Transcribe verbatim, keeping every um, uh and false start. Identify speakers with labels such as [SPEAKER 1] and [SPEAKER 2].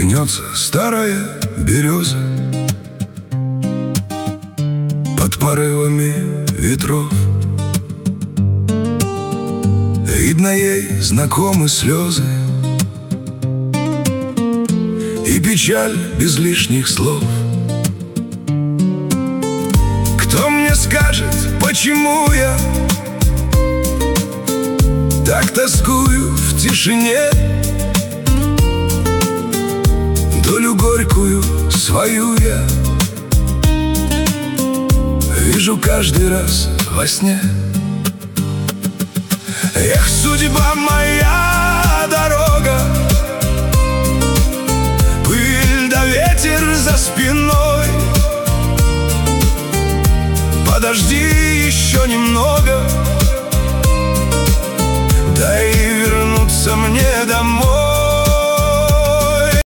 [SPEAKER 1] гнется старая береза под порывами ветров. Видно, ей знакомы слезы и печаль без лишних слов. Кто мне скажет, почему я так тоскую в тишине? Долю горькую свою я вижу каждый раз во сне. Эх, судьба моя,